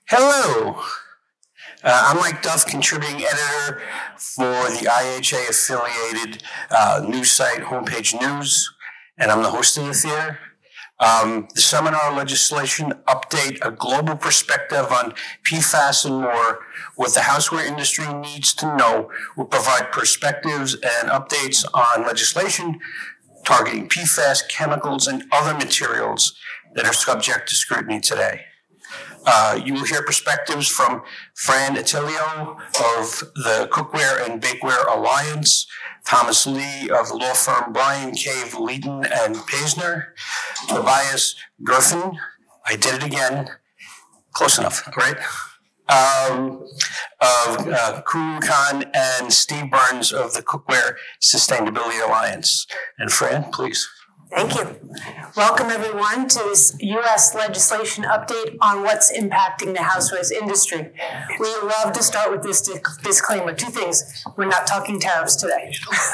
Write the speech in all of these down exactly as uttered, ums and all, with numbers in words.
Hello, uh, I'm Mike Duff, contributing editor for the I H A-affiliated uh, news site Homepage News, and I'm the host of the theater. Um, the seminar legislation update, a global perspective on P FAS and more, what the houseware industry needs to know, will provide perspectives and updates on legislation targeting P FAS, chemicals, and other materials that are subject to scrutiny today. Uh, you will hear perspectives from Fran Attilio of the Cookware and Bakeware Alliance, Thomas Lee of the law firm Bryan Cave, Leeton and Paisner, Tobias Gerfen, I did it again, close enough, right? Um, of uh, Kuru Khan and Steve Burns of the Cookware Sustainability Alliance. And Fran, please. Thank you. Welcome, everyone, to this U S legislation update on what's impacting the housewares industry. We love to start with this disclaimer. Two things. We're not talking tariffs today.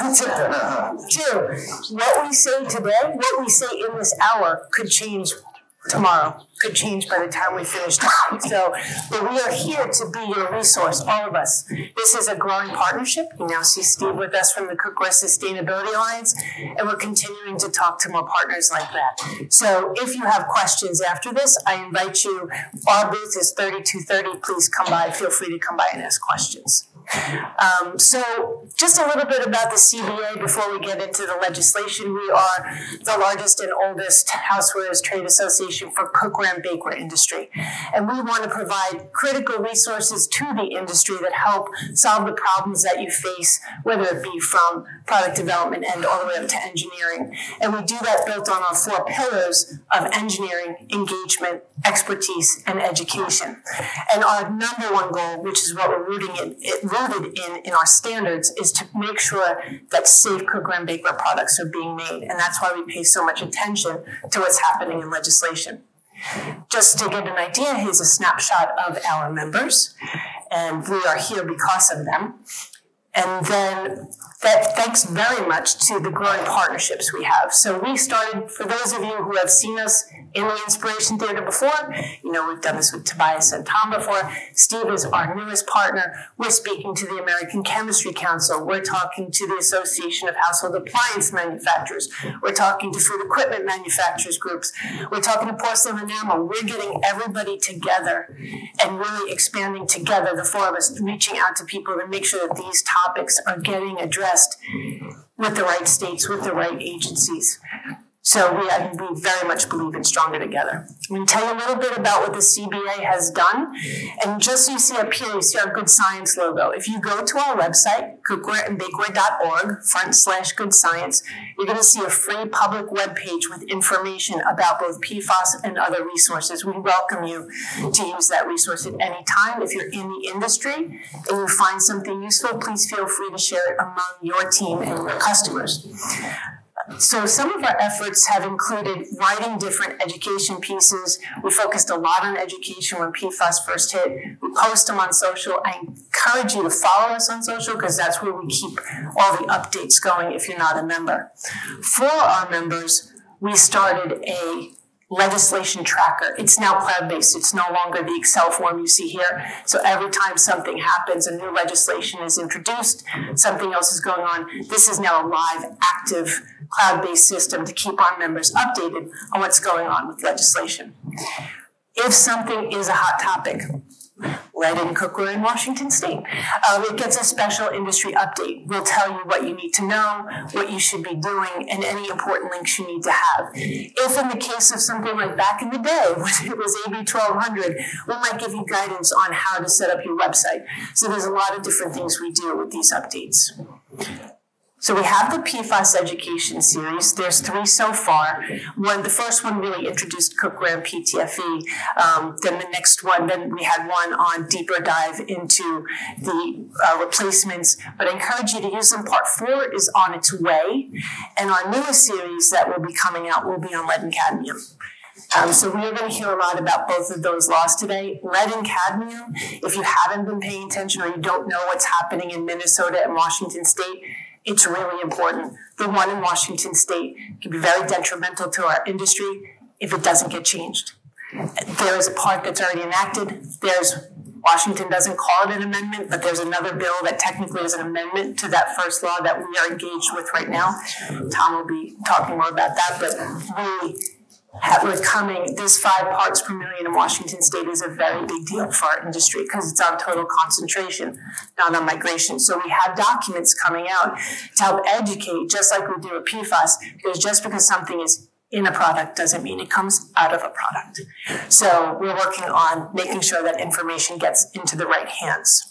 Two, what we say today, what we say in this hour could change tomorrow, could change by the time we finish talking. So, but we are here to be your resource, all of us. This is a growing partnership. You now see Steve with us from the Cookware Sustainability Alliance, and we're continuing to talk to more partners like that. So if you have questions after this, I invite you. Our booth is thirty-two thirty. Please come by. Feel free to come by and ask questions. Um, so just a little bit about the C B A before we get into the legislation. We are the largest and oldest housewares trade association for cookware and bakeware industry. And we want to provide critical resources to the industry that help solve the problems that you face, whether it be from product development and all the way up to engineering. And we do that built on our four pillars of engineering, engagement, expertise, and education. And our number one goal, which is what we're rooting in, it, rooted in in our standards, is to make sure that safe cookware and bakeware products are being made. And that's why we pay so much attention to what's happening in legislation. Just to get an idea, here's a snapshot of our members, and we are here because of them. And then that thanks very much to the growing partnerships we have. So we started, for those of you who have seen us in the Inspiration Theater before, you know, we've done this with Tobias and Tom before. Steve is our newest partner. We're speaking to the American Chemistry Council. We're talking to the Association of Household Appliance Manufacturers. We're talking to food equipment manufacturers groups. We're talking to porcelain enamel. We're getting everybody together and really expanding together, the four of us, reaching out to people to make sure that these topics are getting addressed with the right states, with the right agencies. So we, I, we very much believe in stronger together. I'm going to tell you a little bit about what the C B A has done. And just so you see up here, you see our Good Science logo. If you go to our website, cookware and bakeware dot org, front slash good science, you're going to see a free public webpage with information about both P FAS and other resources. We welcome you to use that resource at any time. If you're in the industry and you find something useful, please feel free to share it among your team and your customers. So some of our efforts have included writing different education pieces. We focused a lot on education when P FAS first hit. We post them on social. I encourage you to follow us on social because that's where we keep all the updates going if you're not a member. For our members, we started a legislation tracker. It's now cloud-based. It's no longer the Excel form you see here. So every time something happens, a new legislation is introduced, something else is going on, this is now a live, active, cloud-based system to keep our members updated on what's going on with legislation. If something is a hot topic, lead in cookware in Washington State, uh, it gets a special industry update. We'll tell you what you need to know, what you should be doing, and any important links you need to have. If in the case of something like back in the day, when it was A B twelve hundred, we might give you guidance on how to set up your website. So there's a lot of different things we do with these updates. So we have the P FAS education series. There's three so far. One, the first one really introduced cookware and P T F E. Um, then the next one, then we had one on deeper dive into the uh, replacements. But I encourage you to use them. Part four is on its way. And our newest series that will be coming out will be on lead and cadmium. Um, so we are going to hear a lot about both of those laws today. Lead and cadmium, if you haven't been paying attention or you don't know what's happening in Minnesota and Washington State, it's really important. The one in Washington State can be very detrimental to our industry if it doesn't get changed. There is a part that's already enacted. There's Washington doesn't call it an amendment, but there's another bill that technically is an amendment to that first law that we are engaged with right now. Tom will be talking more about that, but we have, we're coming, this five parts per million in Washington state is a very big deal for our industry because it's on total concentration, not on migration. So we have documents coming out to help educate, just like we do with P FAS, because just because something is in a product doesn't mean it comes out of a product. So we're working on making sure that information gets into the right hands.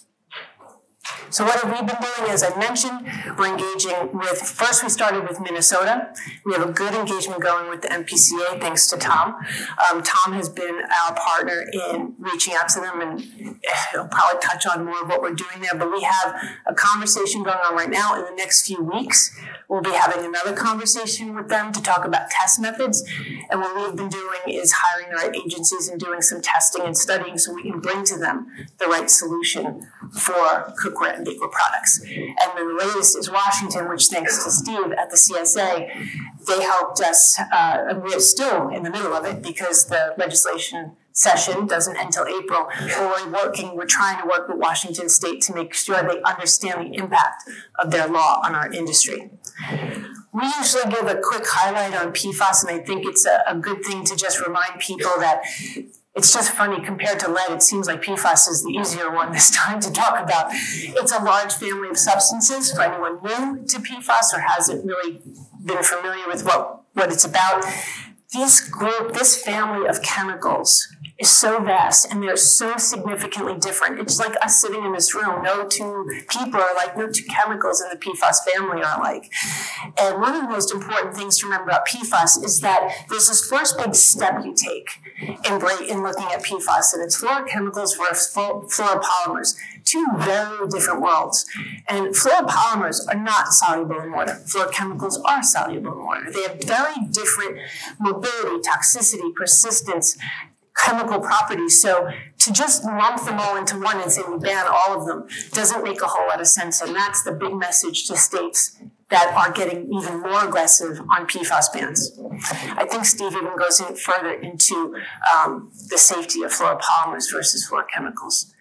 So what have we been doing? As I mentioned, we're engaging with, first we started with Minnesota. We have a good engagement going with the M P C A, thanks to Tom. Um, Tom has been our partner in reaching out to them, and he'll probably touch on more of what we're doing there, but we have a conversation going on right now. In the next few weeks, we'll be having another conversation with them to talk about test methods, and what we've been doing is hiring the right agencies and doing some testing and studying so we can bring to them the right solution for cookware and bakeware products. And then the latest is Washington, which thanks to Steve at the C S A, they helped us, uh, and we're still in the middle of it because the legislation session doesn't end until April. But we're working, we're trying to work with Washington State to make sure they understand the impact of their law on our industry. We usually give a quick highlight on P FAS, and I think it's a, a good thing to just remind people that it's just funny, compared to lead, it seems like P FAS is the easier one this time to talk about. It's a large family of substances. For anyone new to P FAS or hasn't really been familiar with what, what it's about, this group, this family of chemicals is so vast and they're so significantly different. It's like us sitting in this room. No two people are like, no two chemicals in the P FAS family are like. And one of the most important things to remember about P FAS is that there's this first big step you take in, in looking at P FAS, and it's fluorochemicals versus fluoropolymers. Two very different worlds. And fluoropolymers are not soluble in water. Fluorochemicals are soluble in water. They have very different mobility, toxicity, persistence, chemical properties. So to just lump them all into one and say we ban all of them doesn't make a whole lot of sense. And that's the big message to states that are getting even more aggressive on P FAS bans. I think Steve even goes in further into um, the safety of fluoropolymers versus fluorochemicals.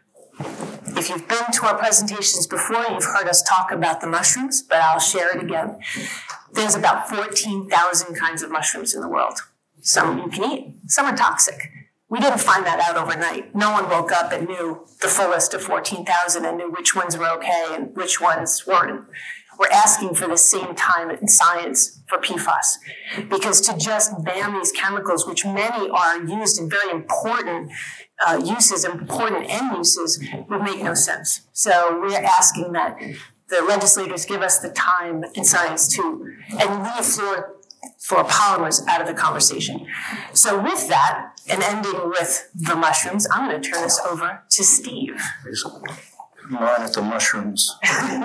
If you've been to our presentations before, you've heard us talk about the mushrooms, but I'll share it again. There's about fourteen thousand kinds of mushrooms in the world. Some you can eat, some are toxic. We didn't find that out overnight. No one woke up and knew the full list of fourteen thousand and knew which ones were okay and which ones weren't. We're asking for the same time in science for P FAS, because to just ban these chemicals, which many are used in very important uh, uses, important end uses, would make no sense. So we're asking that the legislators give us the time in science to, and leave fluor, fluoropolymers out of the conversation. So with that, and ending with the mushrooms, I'm going to turn this over to Steve. Come on at the mushrooms.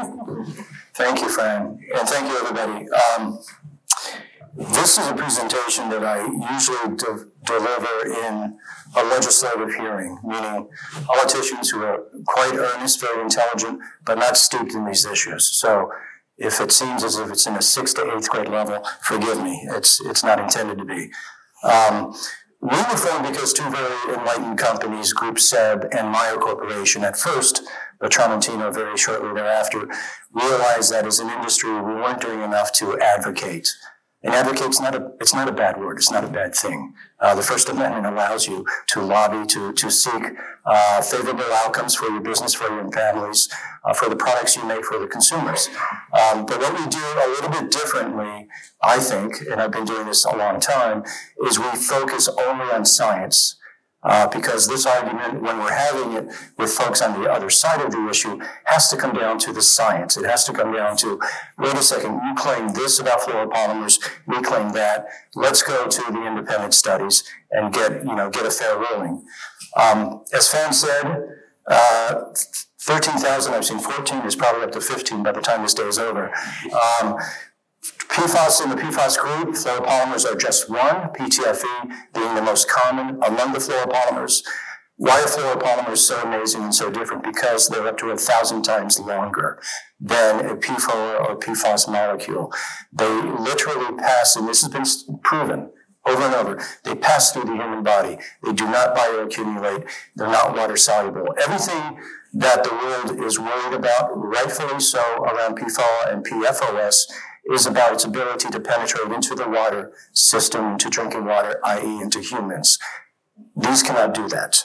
Thank you, Fran, and thank you, everybody. Um, this is a presentation that I usually de- deliver in a legislative hearing, meaning politicians who are quite earnest, very intelligent, but not steeped in these issues. So if it seems as if it's in a sixth to eighth grade level, forgive me. It's it's not intended to be. Um, we were formed because two very enlightened companies, Group Seb and Meyer Corporation, at first, but Tramontina very shortly thereafter, realized that as an industry we weren't doing enough to advocate. And advocate's not a, it's not a bad word, it's not a bad thing. Uh, the First Amendment allows you to lobby, to, to seek uh, favorable outcomes for your business, for your families, uh, for the products you make for the consumers. Um, but what we do a little bit differently, I think, and I've been doing this a long time, is we focus only on science. Uh, because this argument, when we're having it with folks on the other side of the issue, has to come down to the science. It has to come down to, wait a second, you claim this about fluoropolymers, we claim that. Let's go to the independent studies and get, you know, get a fair ruling. Um, as Fan said, uh, thirteen thousand, I've seen fourteen, is probably up to fifteen by the time this day is over. Um, P FAS in the P FAS group, fluoropolymers are just one, P T F E being the most common among the fluoropolymers. Why are fluoropolymers so amazing and so different? Because they're up to a thousand times longer than a P F O A or P FAS molecule. They literally pass, and this has been proven over and over. They pass through the human body. They do not bioaccumulate. They're not water soluble. Everything that the world is worried about, rightfully so, around P F O A and P F O S is about its ability to penetrate into the water system, into drinking water, that is into humans. These cannot do that.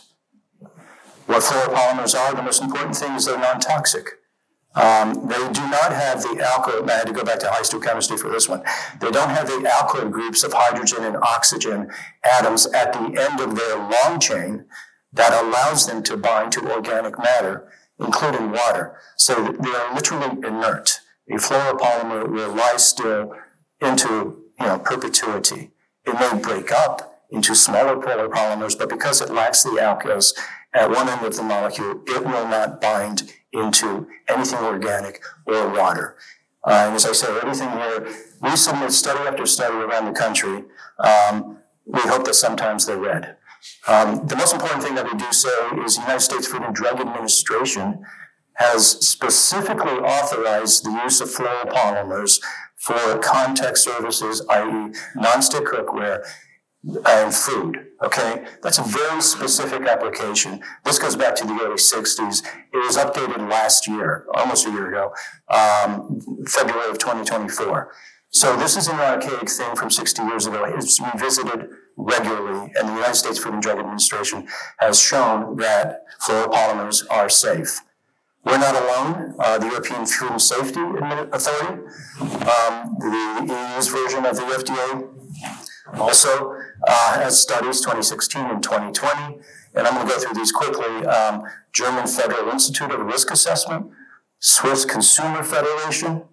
What fluoropolymers are, the most important thing is they're non-toxic. Um, they do not have the alkyl, I had to go back to histochemistry for this one. They don't have the alkyl groups of hydrogen and oxygen atoms at the end of their long chain that allows them to bind to organic matter, including water. So they are literally inert. A fluoropolymer will lie still into, you know, perpetuity. It may break up into smaller fluoropolymers, but because it lacks the alkyls at one end of the molecule, it will not bind into anything organic or water. Uh, and as I say, everything here, we submit study after study around the country. Um, we hope that sometimes they're read. Um, the most important thing that we do say is the United States Food and Drug Administration has specifically authorized the use of fluoropolymers for contact surfaces, that is nonstick cookware, and food, okay? That's a very specific application. This goes back to the early sixties. It was updated last year, almost a year ago, um, February of twenty twenty-four. So this is an archaic thing from sixty years ago. It's revisited regularly, and the United States Food and Drug Administration has shown that fluoropolymers are safe. We're not alone. Uh, the European Food and Safety Authority, um, the E U's version of the F D A, also uh, has studies twenty sixteen and twenty twenty, and I'm going to go through these quickly. Um, German Federal Institute of Risk Assessment, Swiss Consumer Federation.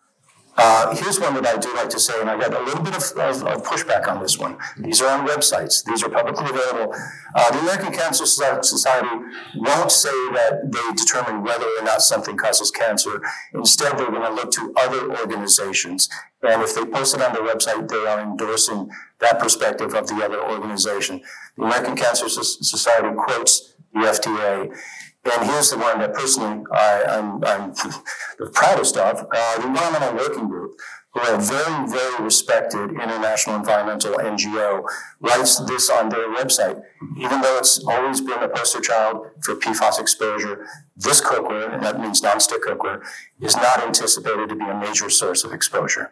Uh, here's one that I do like to say, and I got a little bit of, of, of pushback on this one. These are on websites. These are publicly available. Uh, the American Cancer Society won't say that they determine whether or not something causes cancer. Instead, they're going to look to other organizations. And if they post it on their website, they are endorsing that perspective of the other organization. The American Cancer Society quotes the F D A. And here's the one that personally I, I'm, I'm the proudest of, uh, the Environmental Working Group, who are a very, very respected international environmental N G O, writes this on their website. Even though it's always been a poster child for P FAS exposure, this cookware, and that means nonstick cookware, is not anticipated to be a major source of exposure.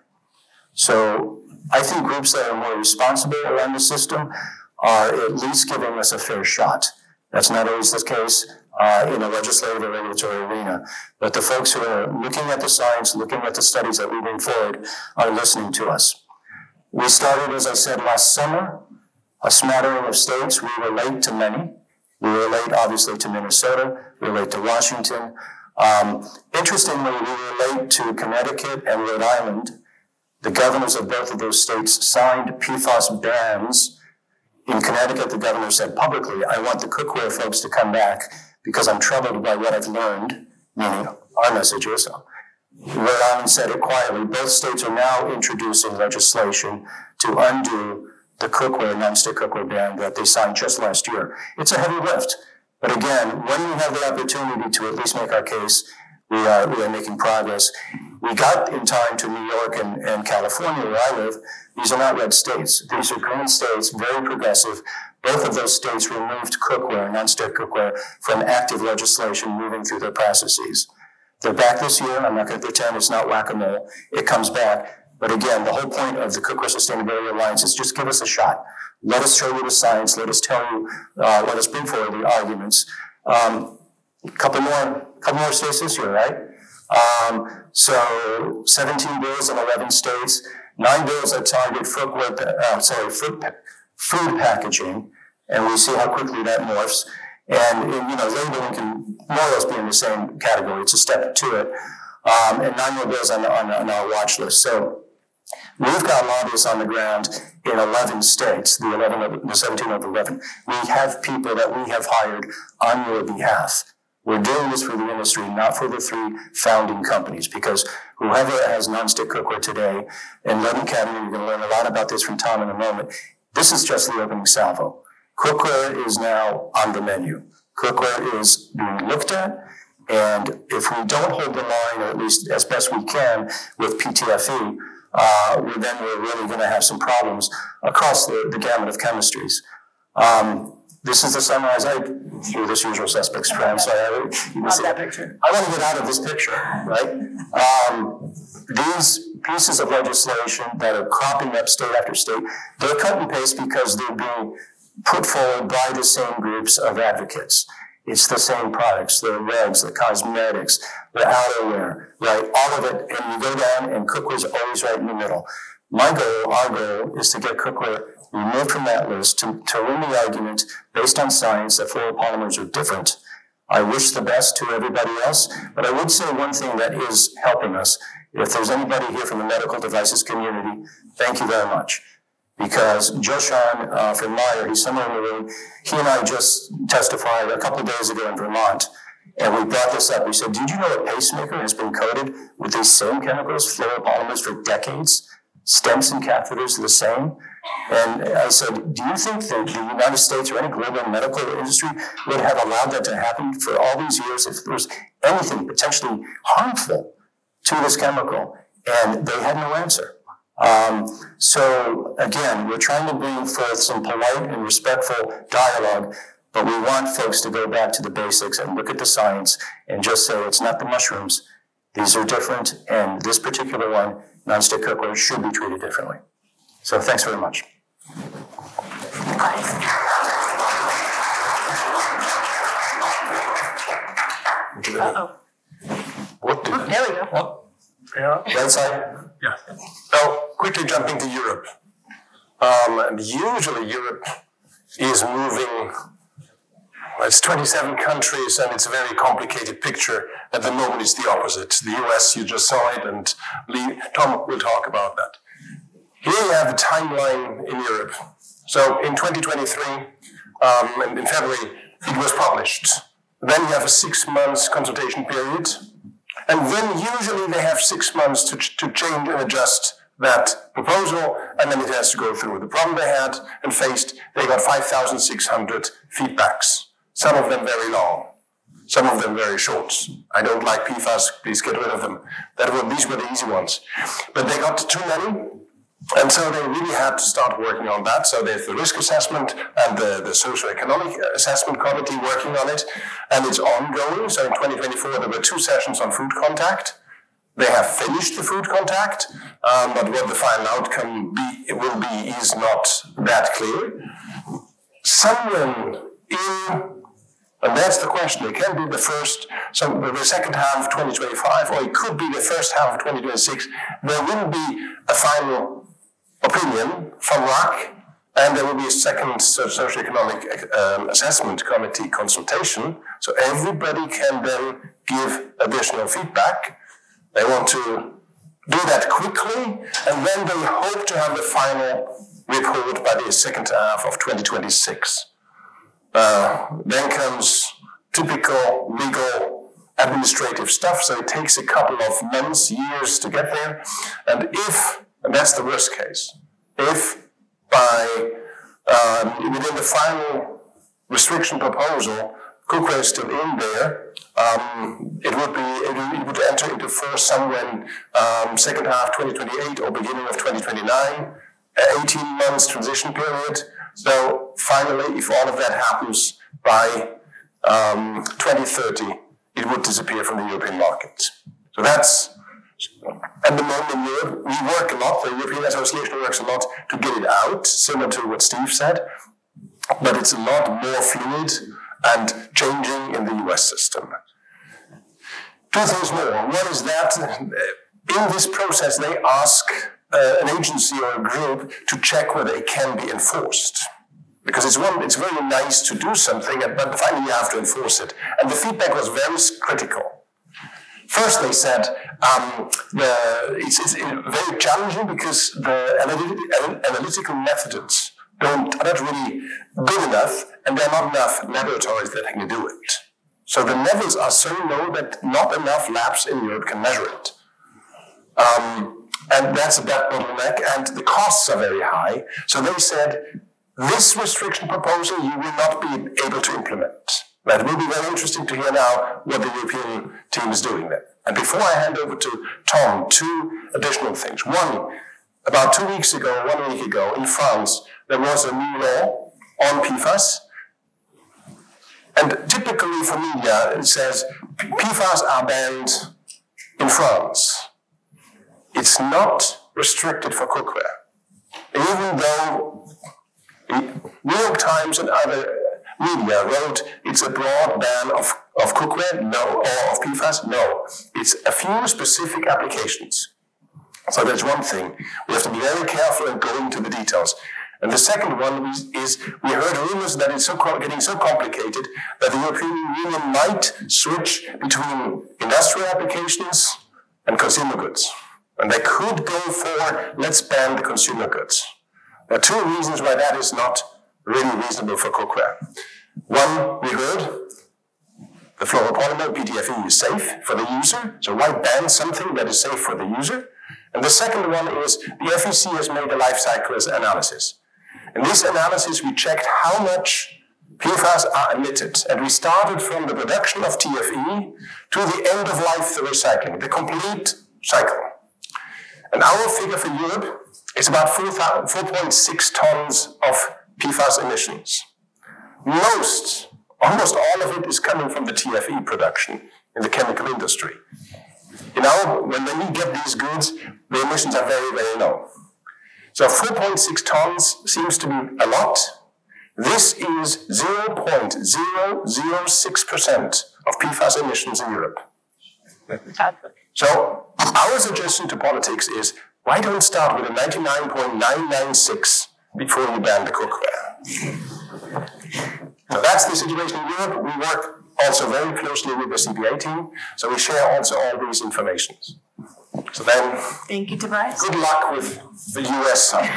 So I think groups that are more responsible around the system are at least giving us a fair shot. That's not always the case uh, in a legislative or regulatory arena. But the folks who are looking at the science, looking at the studies that we bring forward, are listening to us. We started, as I said, last summer, a smattering of states. We relate to many. We relate, obviously, to Minnesota. We relate to Washington. Um, interestingly, we relate to Connecticut and Rhode Island. The governors of both of those states signed P FAS bans. In Connecticut, the governor said publicly, I want the cookware folks to come back because I'm troubled by what I've learned, meaning our messages. Rhode Island said it quietly. Both states are now introducing legislation to undo the cookware, nonstick cookware ban that they signed just last year. It's a heavy lift. But again, when we have the opportunity to at least make our case, we are, we are making progress. We got in time to New York and, and California, where I live. These are not red states. These are green states, very progressive. Both of those states removed cookware, nonstick cookware, from active legislation moving through their processes. They're back this year. I'm not going to pretend it's not whack-a-mole. It comes back. But again, the whole point of the Cookware Sustainability Alliance is just give us a shot. Let us show you the science. Let us tell you, uh, let us bring forward the arguments. Um, couple more, couple more states this year, right? Um, so seventeen bills in eleven states, nine bills that target footwear, uh, sorry, food, food packaging, and we see how quickly that morphs. And, you know, labeling can more or less be in the same category. It's a step to it. Um, and nine more bills on, on, on our watch list. So we've got lobbyists on the ground in eleven states, the eleven of, the seventeen of eleven. We have people that we have hired on your behalf. We're doing this for the industry, not for the three founding companies, because whoever has nonstick cookware today, and Leaden Academy, you're going to learn a lot about this from Tom in a moment, this is just the opening salvo. Cookware is now on the menu. Cookware is being looked at, and if we don't hold the line, or at least as best we can with P T F E, uh, then we're really going to have some problems across the, the gamut of chemistries. Um, this is the sunrise. I threw this usual suspects frame, so I, Love that picture. I want to get out of this picture, right? Um, these pieces of legislation that are cropping up state after state, they're cut and paste because they're being put forward by the same groups of advocates. It's the same products, the regs, the cosmetics, the outerwear, right? All of it, and you go down and cookwear is always right in the middle. My goal, our goal, is to get cookware removed from that list, to, to win the argument based on science that fluoropolymers are different. I wish the best to everybody else, but I would say one thing that is helping us. If there's anybody here from the medical devices community, thank you very much. Because Joshan uh, from Meyer, he's somewhere in the room, he and I just testified a couple of days ago in Vermont, and we brought this up. We said, did you know a pacemaker has been coated with these same chemicals, fluoropolymers, for decades? Stents and catheters are the same. And I said, do you think that the United States or any global medical industry would have allowed that to happen for all these years if there was anything potentially harmful to this chemical? And they had no answer. Um, so again, we're trying to bring forth some polite and respectful dialogue, but we want folks to go back to the basics and look at the science and just say it's not the mushrooms. These are different, and this particular one, nonstick cookware, should be treated differently. So thanks very much. Uh-oh. What did, Oh, there we go. what? Yeah. Right side? Yeah. Now, quickly jumping to Europe. Um, and usually Europe is moving, well, it's twenty-seven countries and it's a very complicated picture. At the moment it's the opposite. The U S, you just saw it, and Lee, Tom will talk about that. Here you have the timeline in Europe. So in twenty twenty-three, um, and in February, it was published. Then you have a six months consultation period. And then usually they have six months to, to change and adjust that proposal, and then it has to go through. The problem they had and faced, they got five thousand six hundred feedbacks. Some of them very long, some of them very short. I don't like P FAS, please get rid of them. That were, these were the easy ones. But they got too many, and so they really had to start working on that. So there's the risk assessment and the, the socioeconomic assessment committee working on it, and it's ongoing. So in twenty twenty-four, there were two sessions on food contact. They have finished the food contact, um, but what the final outcome be, it will be is not that clear. Someone in, and that's the question, it can be the first, so the second half of twenty twenty-five, or it could be the first half of twenty twenty-six, there will be a final opinion from R A C, and there will be a second socioeconomic um, assessment committee consultation, so everybody can then give additional feedback. They want to do that quickly, and then they hope to have the final report by the second half of twenty twenty-six. Uh, then comes typical legal administrative stuff, so it takes a couple of months, years to get there. And if, and that's the worst case, if by um, within the final restriction proposal, cookware is still in there, um, it would be it, it would enter into force somewhere um, second half twenty twenty-eight or beginning of twenty twenty-nine, eighteen months transition period. So finally, if all of that happens by um, twenty thirty, it would disappear from the European market. So that's, at the moment in Europe, we work a lot, the European Association works a lot to get it out, similar to what Steve said, but it's a lot more fluid and changing in the U S system. Two things more. One is that in this process, they ask uh, an agency or a group to check whether it can be enforced. Because it's one, it's very nice to do something, but finally you have to enforce it. And the feedback was very critical. First, they said um, the, it's, it's very challenging because the analytic, analytical methods don't, are not really good enough, and there are not enough laboratories that can do it. So the levels are so low that not enough labs in Europe can measure it. Um, and that's a bad bottleneck, and the costs are very high. So they said, this restriction proposal you will not be able to implement. That will be very interesting to hear now what the European team is doing there. And before I hand over to Tom, two additional things. One, about two weeks ago, one week ago, in France, there was a new law on P FAS. And typically for media, it says P FAS are banned in France. It's not restricted for cookware. Even though the New York Times and other media wrote it's a broad ban of, of cookware, no, or of P FAS, no. It's a few specific applications. So that's one thing. We have to be very careful and go into the details. And the second one is, is we heard rumors that it's so getting so complicated that the European Union might switch between industrial applications and consumer goods. And they could go for, let's ban the consumer goods. There are two reasons why that is not really reasonable for cookware. One, we heard, the fluoropolymer, P T F E, is safe for the user, so why ban something that is safe for the user? And the second one is the F E C has made a life cycle analysis. In this analysis, we checked how much P FAS are emitted, and we started from the production of T F E to the end of life, the recycling, the complete cycle. And our figure for Europe is about four point six tons of P FAS emissions. Most, almost all of it is coming from the T F E production in the chemical industry. You know, when we get these goods, the emissions are very, very low. So four point six tons seems to be a lot. This is zero point zero zero six percent of P FAS emissions in Europe. So our suggestion to politics is, why don't start with a ninety-nine point nine nine six before you ban the cookware? So that's the situation in Europe. We work also very closely with the C B A team, so we share also all these informations. So then, thank you, Tobias. Good luck with the U S side.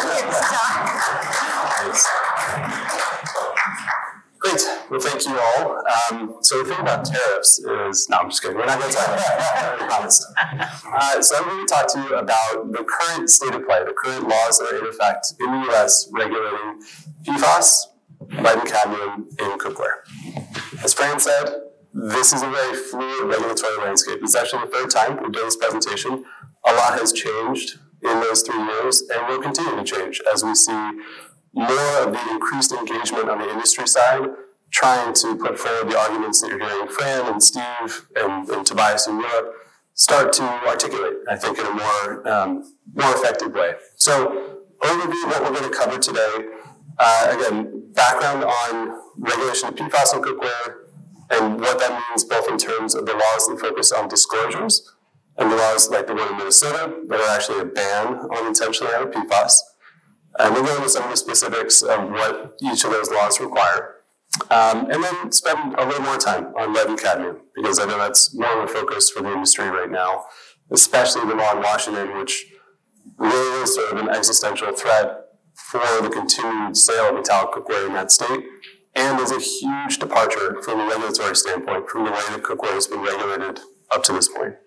Great. Well, thank you all. Um, so the thing about tariffs is, no, I'm just kidding. We're not going to talk about that. I promise. Uh, so I'm going to talk to you about the current state of play, the current laws that are in effect in the U S regulating P FAS, lead and cadmium in cookware. As Fran said, this is a very fluid regulatory landscape. It's actually the third time we've done this presentation. A lot has changed in those three years and will continue to change as we see more of the increased engagement on the industry side, trying to put forward the arguments that you're hearing Fran and Steve and, and Tobias in Europe start to articulate, I think, in a more, um, more effective way. So, overview of what we're going to cover today. Uh, again, background on regulation of P FAS in cookware and what that means both in terms of the laws that focus on disclosures and the laws like the one in Minnesota that are actually a ban on intentionally added P FAS. And we'll go into some of the specifics of what each of those laws require. Um, and then spend a little more time on lead and cadmium, because I know that's more of a focus for the industry right now, especially the law in Washington, which really is sort of an existential threat for the continued sale of metallic cookware in that state, and is a huge departure from a regulatory standpoint from the way that cookware has been regulated up to this point.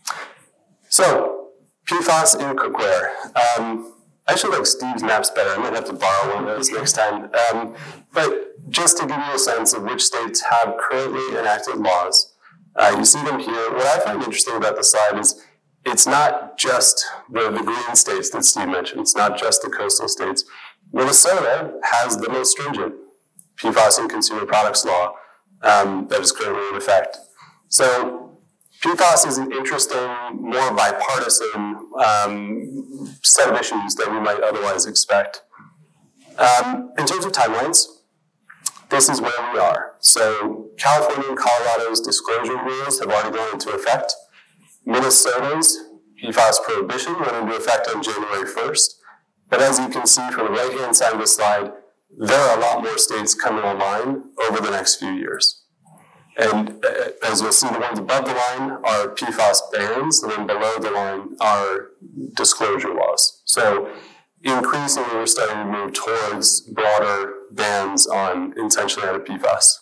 So, P FAS in cookware. Um, I actually like Steve's maps better. I might have to borrow one of those next time. Um, but just to give you a sense of which states have currently enacted laws, uh, you see them here. What I find interesting about the slide is it's not just the, the green states that Steve mentioned. It's not just the coastal states. Minnesota has the most stringent P FAS and consumer products law um, that is currently in effect. So P FAS is an interesting, more bipartisan um, set of issues that we might otherwise expect. Um, in terms of timelines, this is where we are. So California and Colorado's disclosure rules have already gone into effect. Minnesota's P FAS prohibition went into effect on January first. But as you can see from the right-hand side of the slide, there are a lot more states coming online over the next few years. And uh, as you'll see, the ones above the line are P FAS bans, and then below the line are disclosure laws. So increasingly, we're starting to move towards broader bans on intentionally added P FAS.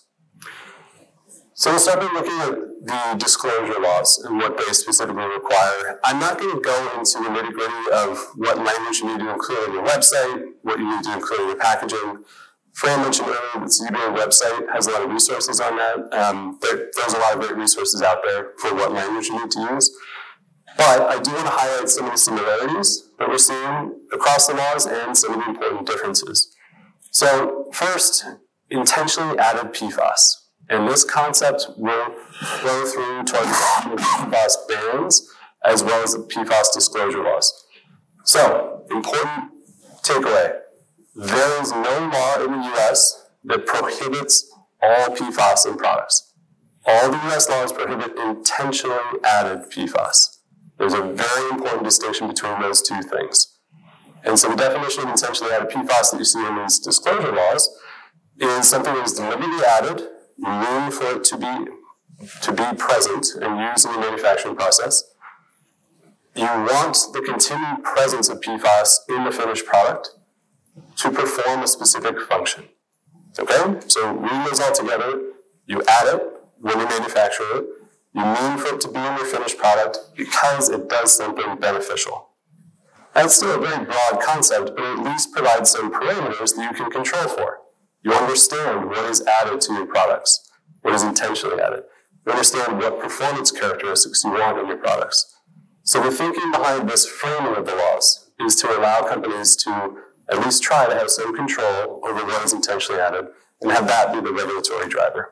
So we'll start by looking at the disclosure laws and what they specifically require. I'm not going to go into the nitty-gritty of what language you need to include on your website, what you need to include in your packaging. Fran mentioned earlier, the C B A website has a lot of resources on that. Um, there, there's a lot of great resources out there for what language you need to use. But I do want to highlight some of the similarities that we're seeing across the laws and some of the important differences. So first, intentionally added P FAS. And this concept will flow through to our discussion of P FAS bans as well as the P FAS disclosure laws. So, important takeaway. There is no law in the U S that prohibits all P FAS in products. All the U S laws prohibit intentionally added P FAS. There's a very important distinction between those two things. And so the definition of intentionally added P FAS that you see in these disclosure laws is something that is deliberately added, you mean for it to be, to be present and used in the manufacturing process. You want the continued presence of P FAS in the finished product to perform a specific function. Okay? So read those all together. You add it when you manufacture it. You mean for it to be in your finished product because it does something beneficial. That's still a very broad concept, but it at least provides some parameters that you can control for. You understand what is added to your products, what is intentionally added. You understand what performance characteristics you want in your products. So the thinking behind this framing of the laws is to allow companies to at least try to have some control over what is intentionally added and have that be the regulatory driver.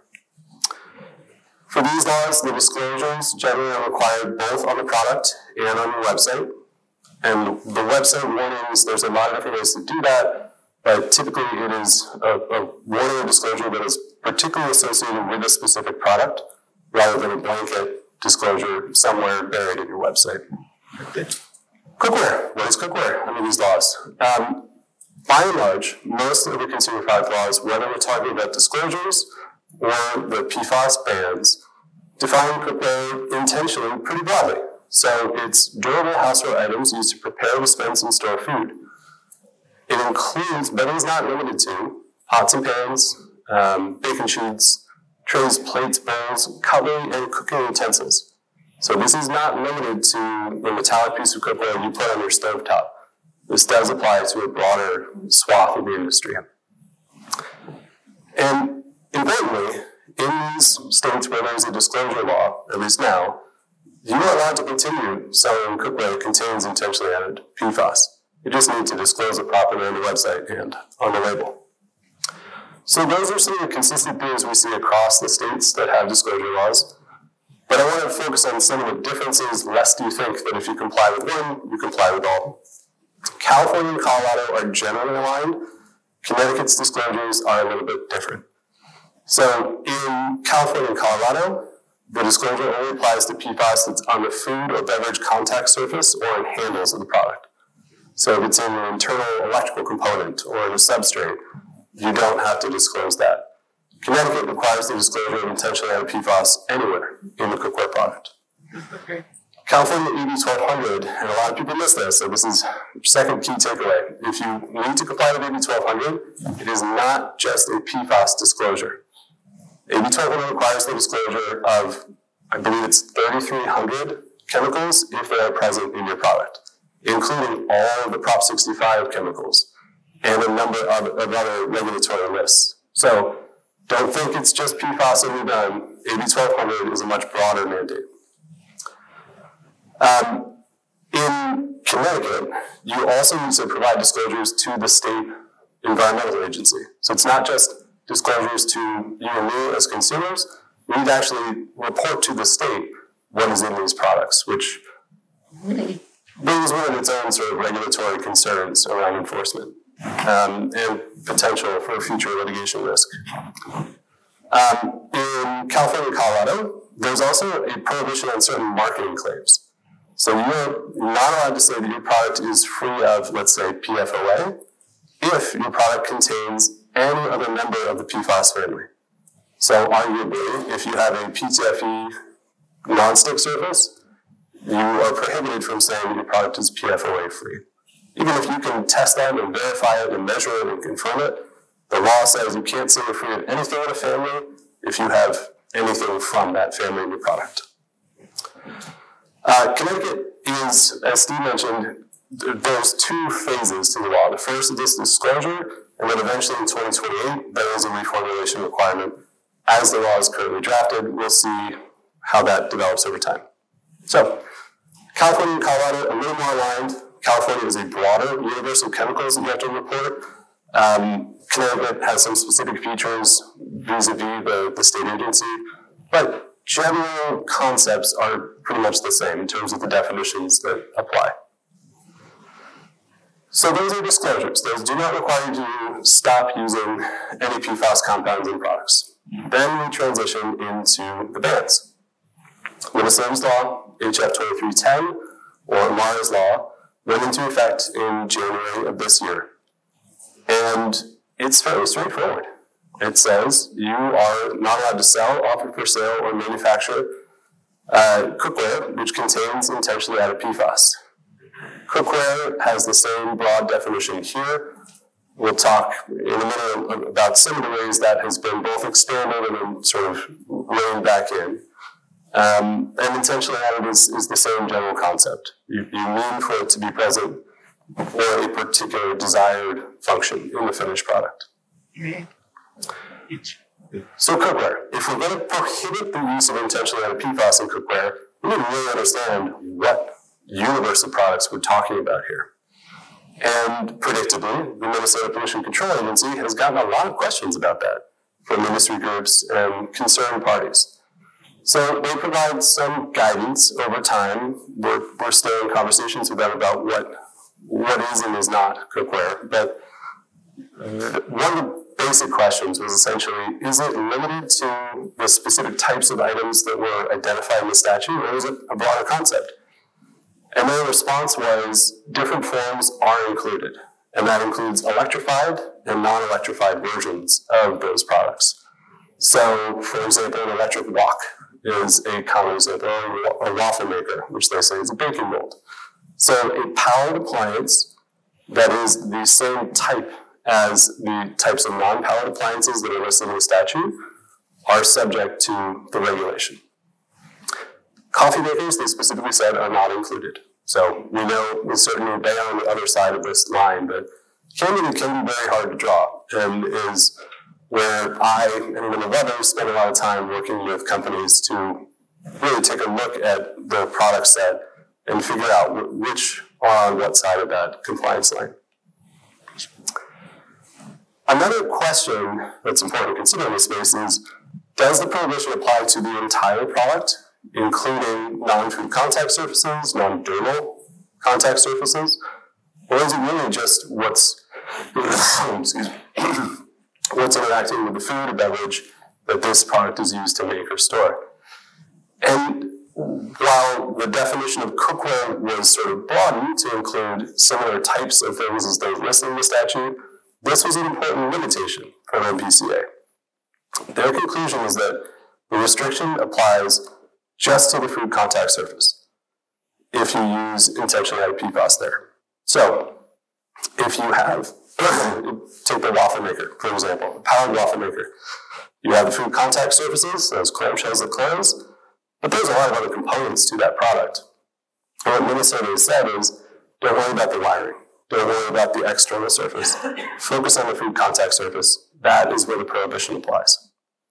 For these laws, the disclosures generally are required both on the product and on your website. And the website warnings, there's a lot of different ways to do that, but typically it is a, a warning or disclosure that is particularly associated with a specific product rather than a blanket disclosure somewhere buried in your website. Cookware. What is cookware under these laws? Um, by and large, most of the consumer product laws, whether we're talking about disclosures or the P FAS bans, define cookware intentionally pretty broadly. So it's durable household items used to prepare, dispense, and store food. It includes, but it is not limited to, pots and pans, um, baking sheets, trays, plates, bowls, cutlery, and cooking utensils. So this is not limited to the metallic piece of cookware you put on your stovetop. This does apply to a broader swath of the industry. And importantly, in these states where there's a disclosure law, at least now, you are allowed to continue selling cookware that contains intentionally added P FAS. You just need to disclose it properly on the website and on the label. So those are some of the consistent themes we see across the states that have disclosure laws. But I want to focus on some of the differences, lest you think that if you comply with one, you comply with all. California and Colorado are generally aligned. Connecticut's disclosures are a little bit different. So in California and Colorado, the disclosure only applies to P FAS that's on the food or beverage contact surface or in handles of the product. So if it's in an internal electrical component or in a substrate, you don't have to disclose that. Connecticut requires the disclosure of intentionally added P FAS anywhere in the cookware product. Okay. California A B twelve hundred, and a lot of people miss this, so this is second key takeaway. If you need to comply with A B twelve hundred, it is not just a P FAS disclosure. A B twelve hundred requires the disclosure of, I believe it's thirty-three hundred chemicals if they are present in your product, including all of the Prop sixty-five chemicals and a number of, of other regulatory lists. So don't think it's just P FAS and you're done. A B twelve hundred is a much broader mandate. Um, in Connecticut, you also need to provide disclosures to the state environmental agency. So it's not just disclosures to you and me as consumers. We need to actually report to the state what is in these products, which brings with it its own sort of regulatory concerns around enforcement um, and potential for future litigation risk. Um, in California and Colorado, there's also a prohibition on certain marketing claims. So you're not allowed to say that your product is free of, let's say, P F O A if your product contains any other member of the P FAS family. So arguably, if you have a P T F E non-stick surface, you are prohibited from saying that your product is P F O A free. Even if you can test that and verify it and measure it and confirm it, the law says you can't say you're free of anything in a family if you have anything from that family in your product. Uh, Connecticut is, as Steve mentioned, there's two phases to the law. The first is this disclosure, and then eventually in twenty twenty-eight, there is a reformulation requirement. As the law is currently drafted, we'll see how that develops over time. So, California and Colorado, a little more aligned. California is a broader universe of chemicals that you have to report. Um, Connecticut has some specific features vis-a-vis the, the state agency, but general concepts are pretty much the same in terms of the definitions that apply. So those are disclosures. Those do not require you to stop using any P FAS compounds in products. Then we transition into the bans. Minnesota's law, H F twenty-three ten, or Mara's law, went into effect in January of this year. And it's fairly straightforward. It says you are not allowed to sell, offer for sale, or manufacture uh, cookware which contains intentionally added P FAS. Cookware has the same broad definition here. We'll talk in a minute about some of the ways that has been both expanded and then sort of reined back in. Um, and intentionally added is, is the same general concept. You, you mean for it to be present for a particular desired function in the finished product. So cookware. If we're going to prohibit the use of intentionally added P FAS in cookware, we need to really understand what universe of products we're talking about here. And predictably, the Minnesota Pollution Control Agency has gotten a lot of questions about that from industry groups and concerned parties. So they provide some guidance over time. We're, we're still in conversations with them about what, what is and is not cookware. But one of the basic questions was essentially, is it limited to the specific types of items that were identified in the statute, or is it a broader concept? And their response was, different forms are included, and that includes electrified and non-electrified versions of those products. So, for example, an electric wok is a common example, or a waffle maker, which they say is a baking mold. So a powered appliance that is the same type as the types of non-powered appliances that are listed in the statute are subject to the regulation. Coffee makers, they specifically said, are not included. So we know with certainty they are on the other side of this line, but candidly can be very hard to draw, and is where I and a number of others spend a lot of time working with companies to really take a look at the product set and figure out which are on what side of that compliance line. Another question that's important to consider in this space is, does the prohibition apply to the entire product, including non-food contact surfaces, non-dermal contact surfaces, or is it really just what's, excuse me, what's interacting with the food or beverage that this product is used to make or store? And while the definition of cookware was sort of broadened to include similar types of things as those listed in the statute, this was an important limitation from M P C A. Their conclusion is that the restriction applies just to the food contact surface if you use intentionally added P FAS there. So, if you have, take the waffle maker, for example, a powered waffle maker. You have the food contact surfaces, those clamshells that close, but there's a lot of other components to that product. And what Minnesota has said is, don't worry about the wiring. Don't worry about the external surface. Focus on the food contact surface. That is where the prohibition applies.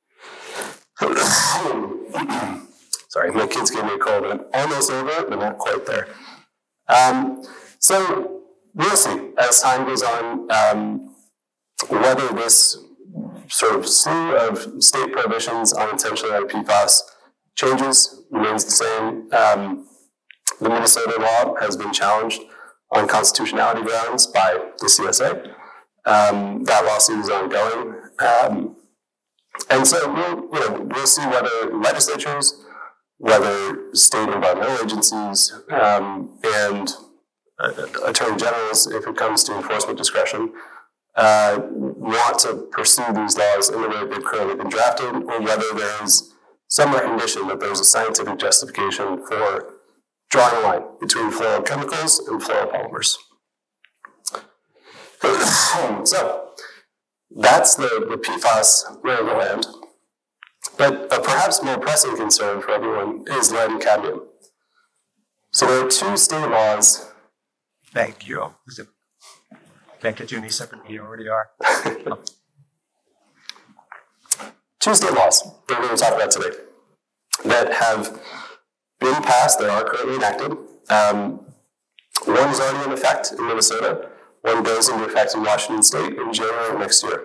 Sorry, my kids gave me a cold. I'm almost over it, but not quite there. Um, so we'll see as time goes on um, whether this sort of slew of state prohibitions on intentionally added P FAS changes, remains the same. Um, the Minnesota law has been challenged on constitutionality grounds by the C S A. Um, that lawsuit is ongoing. Um, and so we'll, you know, we'll see whether legislatures, whether state environmental agencies, um, and uh, attorney generals, if it comes to enforcement discretion, uh, want to pursue these laws in the way they've currently been drafted, or whether there's some recognition that there's a scientific justification for drawing a line between fluorochemicals and fluoropolymers. So, that's the, the P FAS lay of the land. But a perhaps more pressing concern for everyone is lead and cadmium. So there are two state laws. Thank you. Is it, can't get you any separate, you already are. Two state laws that we're going to talk about today that have been passed, that are currently enacted, Um, one is already in effect in Minnesota. One goes into effect in Washington State in January of next year.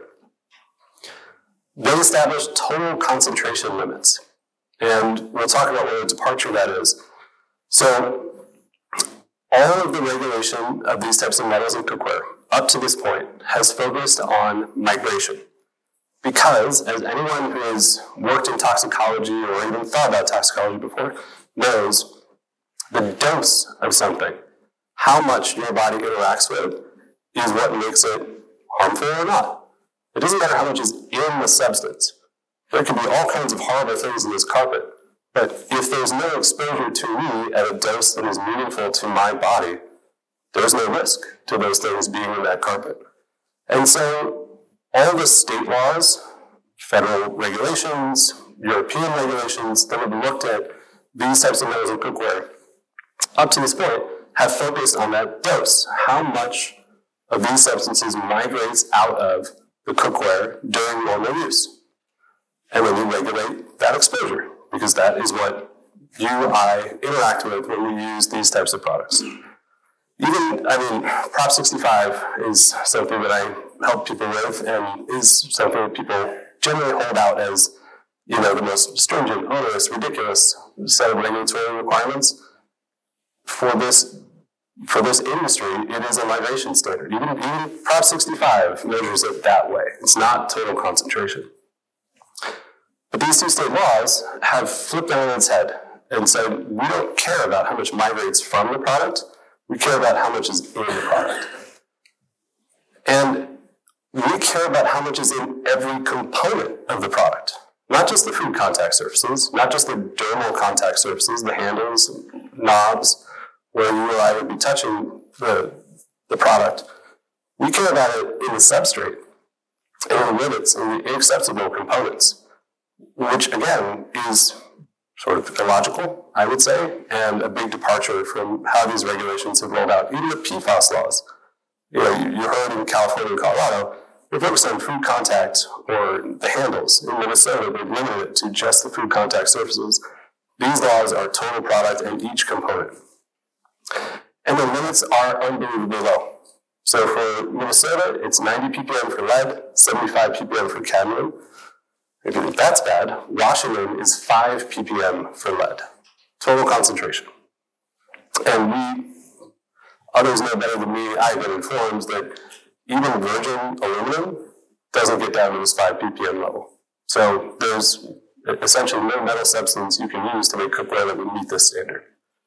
They established total concentration limits. And we'll talk about what a departure that is. So all of the regulation of these types of metals in cookware up to this point has focused on migration. Because, as anyone who has worked in toxicology or even thought about toxicology before knows, the dose of something, how much your body interacts with, is what makes it harmful or not. It doesn't matter how much is in the substance. There can be all kinds of horrible things in this carpet, but if there's no exposure to me at a dose that is meaningful to my body, there's no risk to those things being in that carpet. And so all the state laws, federal regulations, European regulations that have looked at these types of metals in cookware up to this point have focused on that dose. How much of these substances migrates out of the cookware during normal use? And then we regulate that exposure, because that is what you, I interact with when we use these types of products. Even, I mean, Prop sixty-five is something that I help people with, and is something that people generally hold out as, you know, the most stringent, onerous, ridiculous set of regulatory requirements. For this, for this industry, it is a migration standard. Even, even Prop sixty-five measures it that way. It's not total concentration. But these two state laws have flipped that on its head and said, we don't care about how much migrates from the product, we care about how much is in the product. And we care about how much is in every component of the product. Not just the food contact surfaces, not just the dermal contact surfaces, the handles, knobs, where you or I would be touching the, the product. We care about it in the substrate, and the rivets, and the inaccessible components, which again is sort of illogical, I would say, and a big departure from how these regulations have rolled out. Even the P FAS laws, you know, you, you heard in California and Colorado, they're focused on food contact or the handles. In Minnesota, they've limited it to just the food contact surfaces. These laws are total product and each component. And the limits are unbelievably low. So for Minnesota, it's ninety ppm for lead, seventy-five ppm for cadmium. If you think that's bad, Washington is five ppm for lead, total concentration. And we, others know better than me, I've been informed that even virgin aluminum doesn't get down to this five ppm level. So there's essentially no metal substance you can use to make cookware that would meet this standard.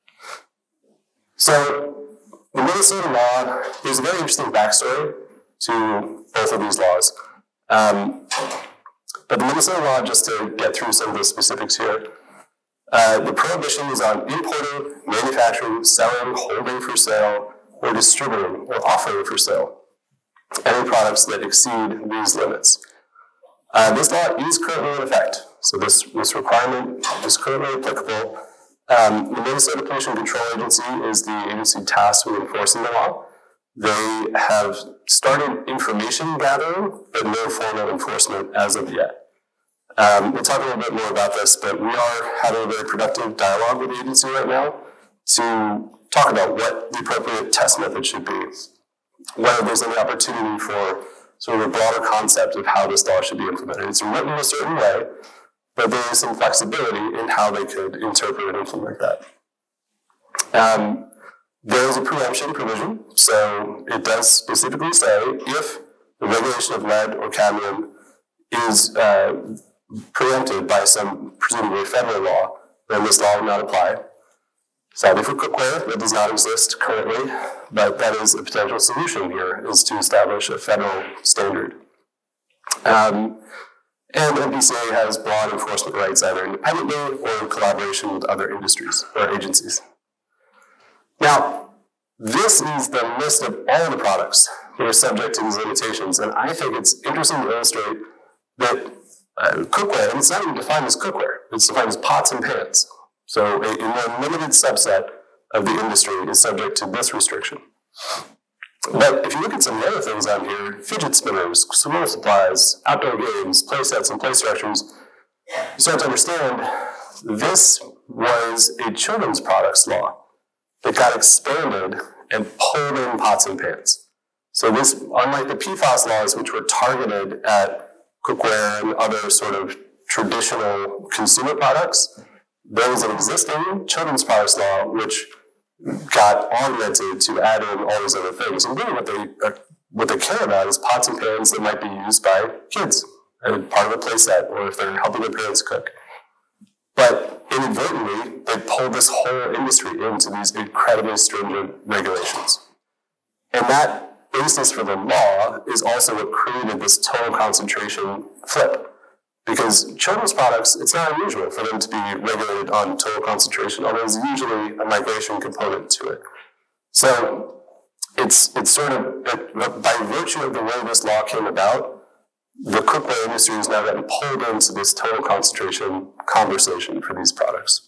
So the Minnesota law, there's a very interesting backstory to both of these laws. Um, but the Minnesota law, just to get through some of the specifics here, uh, the prohibition is on importing, manufacturing, selling, holding for sale, or distributing or offering for sale any products that exceed these limits. Uh, this law is currently in effect, so this, this requirement is currently applicable. Um, the Minnesota Pollution Control Agency is the agency tasked with enforcing the law. They have started information gathering, but no formal enforcement as of yet. Um, we'll talk a little bit more about this, but we are having a very productive dialogue with the agency right now to talk about what the appropriate test method should be, whether there's any opportunity for sort of a broader concept of how this law should be implemented. It's written a certain way, but there is some flexibility in how they could interpret and implement that. Um, there is a preemption provision, so it does specifically say if the regulation of lead or cadmium is uh, preempted by some presumably federal law, then this law will not apply. Sadly for cookware, that does not exist currently, but that is a potential solution here, is to establish a federal standard. Um, and N P C A has broad enforcement rights either independently or in collaboration with other industries or agencies. Now, this is the list of all the products that are subject to these limitations, and I think it's interesting to illustrate that uh, cookware, and it's not even defined as cookware, it's defined as pots and pans. So a, a more limited subset of the industry is subject to this restriction. But if you look at some of the other things on here, fidget spinners, swimmer supplies, outdoor games, play sets, and play structures, you start to understand this was a children's products law. that got expanded and pulled in pots and pans. So this, unlike the P FAS laws, which were targeted at cookware and other sort of traditional consumer products, there was an existing children's products law which got augmented to add in all these other things. And really what they uh, what they care about is pots and pans that might be used by kids as part of a play set, or if they're helping their parents cook. But inadvertently, they pulled this whole industry into these incredibly stringent regulations. And that basis for the law is also what created this total concentration flip. Because children's products, it's not unusual for them to be regulated on total concentration, although there's usually a migration component to it. So it's it's sort of, by virtue of the way this law came about, the cookware industry is now getting pulled into this total concentration conversation for these products.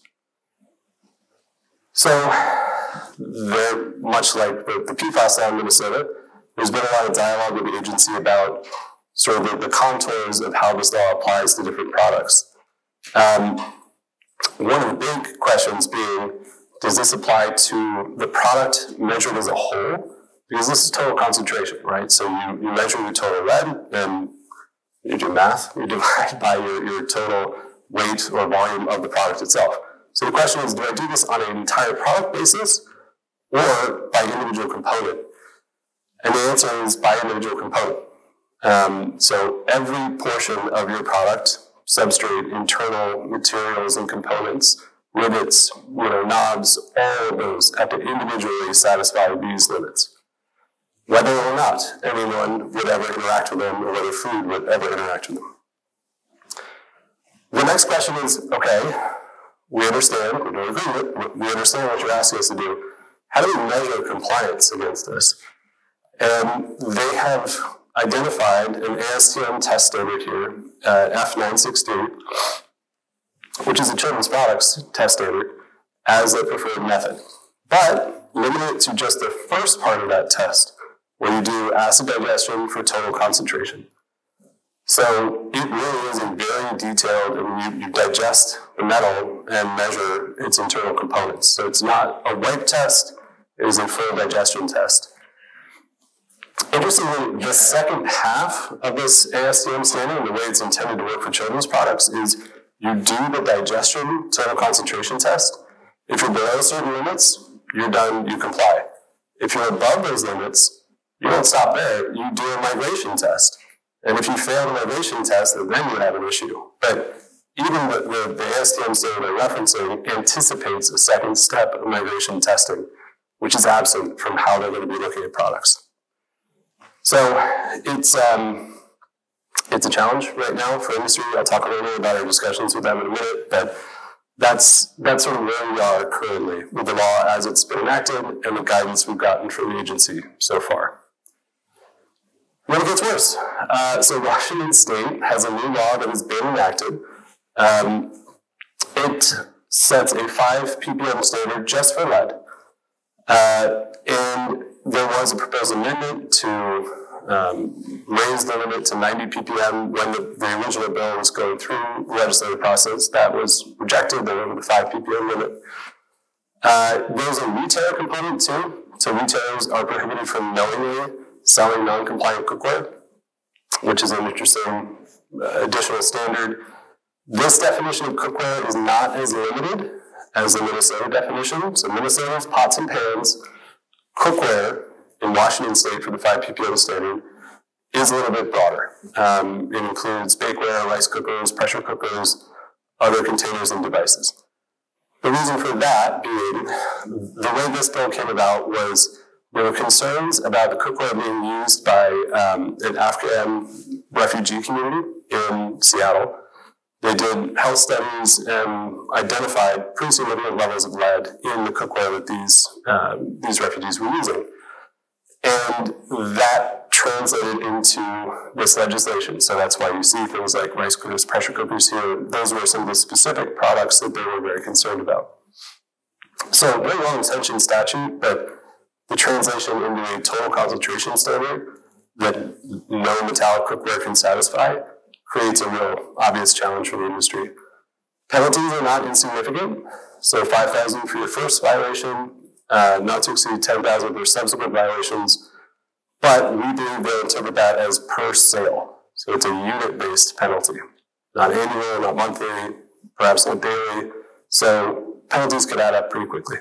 So they're much like the, the P FAS law in Minnesota. There's been a lot of dialogue with the agency about sort of the, the contours of how this law applies to different products. Um, one of the big questions being, does this apply to the product measured as a whole? Because this is total concentration, right? So you, you measure your total lead, and you do math, you divide by your, your total weight or volume of the product itself. So the question is, do I do this on an entire product basis or by individual component? And the answer is by individual component. Um, so every portion of your product, substrate, internal materials and components, rivets, you know, knobs, all of those have to individually satisfy these limits. Whether or not anyone would ever interact with them, or whether food would ever interact with them. The next question is, okay, we understand, we don't agree with it, we understand what you're asking us to do. How do we measure compliance against this? And they have identified an A S T M test standard here, uh, F nine sixty, which is a children's products test standard, as a preferred method. But limit it to just the first part of that test, where you do acid digestion for total concentration. So it really is a very detailed, and you, you digest the metal and measure its internal components. So it's not a wipe test, it is a full digestion test. Interestingly, the second half of this A S T M standard, and the way it's intended to work for children's products, is you do the digestion total concentration test. If you're below certain limits, you're done, you comply. If you're above those limits, you don't stop there, you do a migration test. And if you fail the migration test, then you have an issue. But even the, the, the A S T M standard they're referencing anticipates a second step of migration testing, which is absent from how they're going to be looking at products. So it's um, it's a challenge right now for industry. I'll talk a little bit about our discussions with them in a minute, but that's that's sort of where we are currently with the law as it's been enacted and the guidance we've gotten from the agency so far. Then it gets worse. Uh, so Washington State has a new law that has been enacted. Um, it sets a five P P M standard just for lead. Uh, and there was a proposed amendment to um, raise the limit to ninety P P M when the, the original bill was going through the legislative process. That was rejected. They went with the five P P M limit. Uh, there's a retailer component too. So retailers are prohibited from knowingly selling non-compliant cookware, which is an interesting uh, additional standard. This definition of cookware is not as limited as the Minnesota definition. So Minnesota's pots and pans, cookware in Washington State for the five P P M standard is a little bit broader. Um, it includes bakeware, rice cookers, pressure cookers, other containers and devices. The reason for that being, the way this bill came about was there were concerns about the cookware being used by um, an Afghan refugee community in Seattle. They did health studies and identified pretty significant levels of lead in the cookware that these um, these refugees were using. And that translated into this legislation. So that's why you see things like rice cookers, pressure cookers here. Those were some of the specific products that they were very concerned about. So very well-intentioned statute, but the translation into a total concentration standard that no metallic cookware can satisfy creates a real obvious challenge for the industry. Penalties are not insignificant. So five thousand dollars for your first violation, uh, not to exceed ten thousand for subsequent violations, but we believe they'll interpret that as per sale. So it's a unit-based penalty, not annual, not monthly, perhaps not daily. So penalties could add up pretty quickly.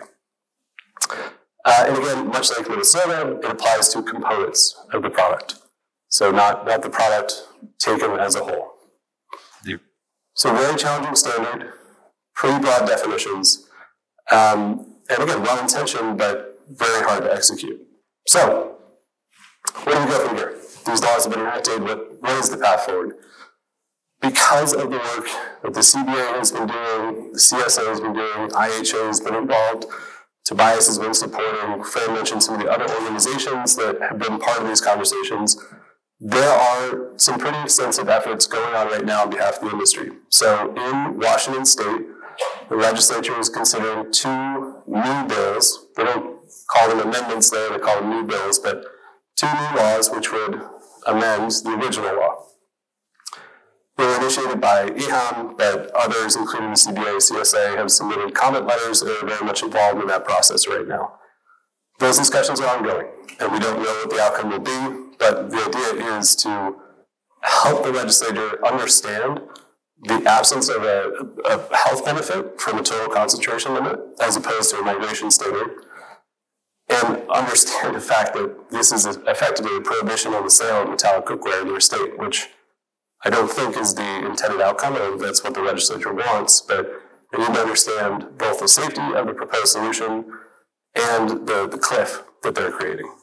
Uh, and again, much like Minnesota, it applies to components of the product. So not, not the product taken as a whole. Yeah. So very challenging standard, pretty broad definitions, um, and again, well-intentioned, but very hard to execute. So, where do we go from here? These laws have been enacted, what, what is the path forward? Because of the work that the C B A has been doing, the C S A has been doing, I H A has been involved, Tobias has been supporting, Fran mentioned some of the other organizations that have been part of these conversations, there are some pretty extensive efforts going on right now on behalf of the industry. So in Washington State, the legislature is considering two new bills. They don't call them amendments there, they call them new bills, but two new laws which would amend the original law. They were initiated by E H A M, but others, including the C B A, C S A, have submitted comment letters and are very much involved in that process right now. Those discussions are ongoing, and we don't know what the outcome will be, but the idea is to help the legislature understand the absence of a, a health benefit from a total concentration limit as opposed to a migration standard, and understand the fact that this is effectively a prohibition on the sale of metallic cookware in their state, which I don't think is the intended outcome, or that's what the legislature wants, but they need to understand both the safety of the proposed solution and the, the cliff that they're creating.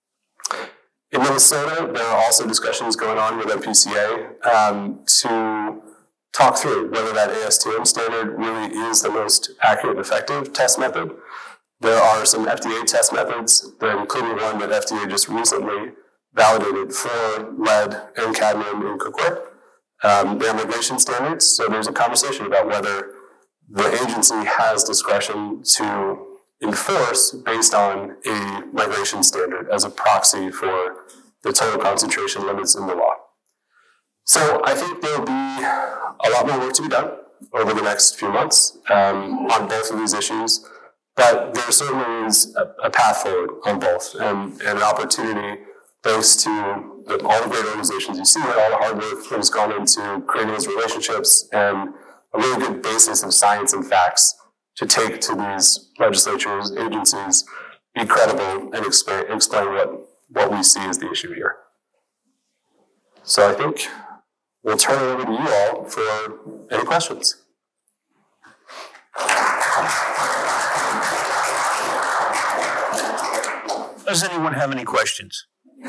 In Minnesota, there are also discussions going on with M P C A um, to talk through whether that A S T M standard really is the most accurate and effective test method. There are some F D A test methods, including one that F D A just recently validated for lead and cadmium in cookware. Um, they're migration standards, so there's a conversation about whether the agency has discretion to enforce based on a migration standard as a proxy for the total concentration limits in the law. So I think there'll be a lot more work to be done over the next few months um, on both of these issues, but there certainly is a, a path forward on both, and, and an opportunity thanks to the, all the great organizations you see, all the hard work that has gone into creating these relationships, and a really good basis of science and facts to take to these legislatures, agencies, be credible, and explain, explain what, what we see as the issue here. So I think we'll turn it over to you all for any questions. Does anyone have any questions?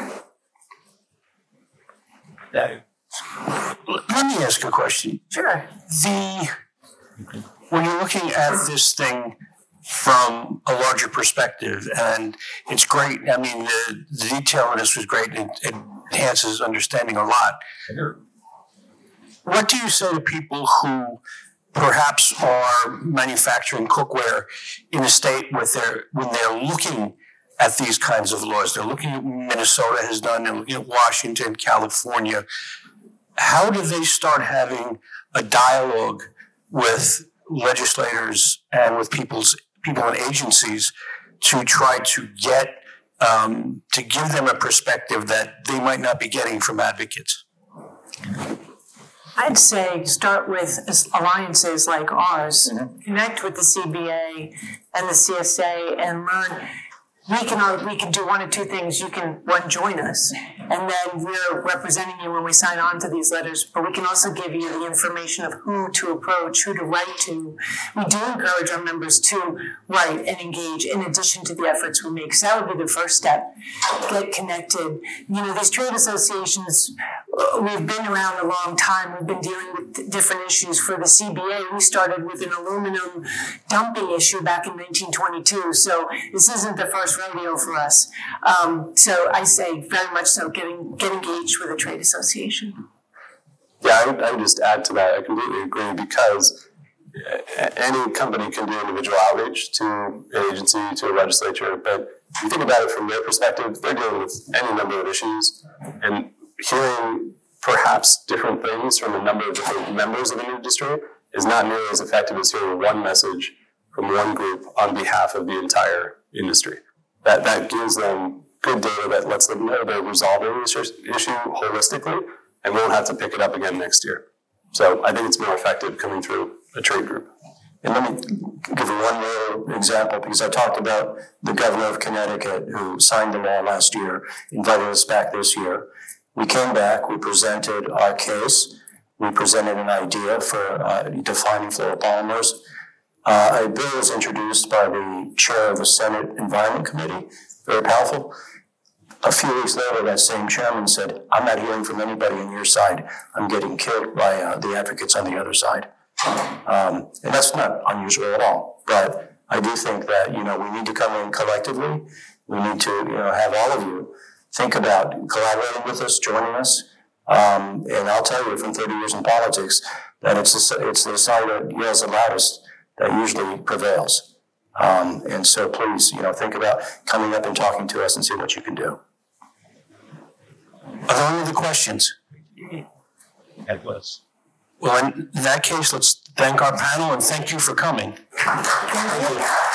Uh, Let me ask a question. Sure. The when you're looking at this thing from a larger perspective, and it's great. I mean, the, the detail of this was great, and it, it enhances understanding a lot. What do you say to people who perhaps are manufacturing cookware in a state with their when they're looking at these kinds of laws? They're looking at what Minnesota has done, they're looking at Washington, California. How do they start having a dialogue with legislators and with people's people and agencies to try to get um, to give them a perspective that they might not be getting from advocates? I'd say start with alliances like ours, mm-hmm. Connect with the C B A and the C S A and learn. We can we can do one of two things. You can, one, join us, and then we're representing you when we sign on to these letters, but we can also give you the information of who to approach, who to write to. We do encourage our members to write and engage in addition to the efforts we make. So that would be the first step. Get connected. You know, these trade associations, we've been around a long time. We've been dealing with different issues. For the C B A, we started with an aluminum dumping issue back in nineteen twenty-two, so this isn't the first rodeo for us. Um, so I say very much so getting get engaged with a trade association. Yeah, I would, I would just add to that. I completely agree, because any company can do individual outreach to an agency, to a legislature, but if you think about it from their perspective, they're dealing with any number of issues, and hearing perhaps different things from a number of different members of an industry is not nearly as effective as hearing one message from one group on behalf of the entire industry. That, that gives them good data that lets them know they're resolving this issue holistically and won't have to pick it up again next year. So I think it's more effective coming through a trade group. And let me give you one more example, because I talked about the governor of Connecticut who signed the law last year, invited us back this year. We came back, we presented our case, we presented an idea for uh, defining fluoropolymers. Uh, a bill was introduced by the chair of the Senate Environment Committee, very powerful. A few weeks later, that same chairman said, I'm not hearing from anybody on your side. I'm getting killed by uh, the advocates on the other side. Um, and that's not unusual at all. But I do think that, you know, we need to come in collectively. We need to, you know, have all of you think about collaborating with us, joining us. Um, and I'll tell you from thirty years in politics that it's the, it's the side that yells the loudest that usually prevails. Um, and so please, you know, think about coming up and talking to us and see what you can do. Are there any other questions? That was. Well, in that case, let's thank our panel and thank you for coming. Thank you.